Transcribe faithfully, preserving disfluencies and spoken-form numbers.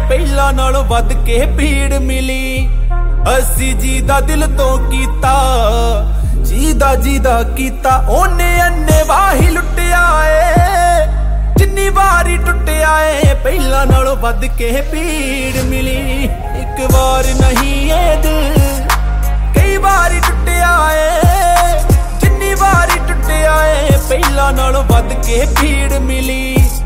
ਪਹਿਲਾਂ ਨਾਲੋਂ ਵੱਧ ਕੇ ਭੀੜ ਮਿਲੀ। ਅਸੀਂ ਜੀ ਦਾ ਦਿਲ ਤੋਂ ਕੀਤਾ, ਜੀ ਦਾ ਜੀ ਦਾ ਕੀਤਾ, ਉਹਨੇ ਅੰਨੇ ਵਾਹੀ ਲੁੱਟਿਆ ਏ। ਜਿੰਨੀ ਵਾਰੀ ਟੁੱਟਿਆ ਏ ਪਹਿਲਾਂ ਨਾਲੋਂ ਵੱਧ ਕੇ ਭੀੜ ਮਿਲੀ। ਇੱਕ ਵਾਰ ਨਹੀਂ ਏ ਦਿਲ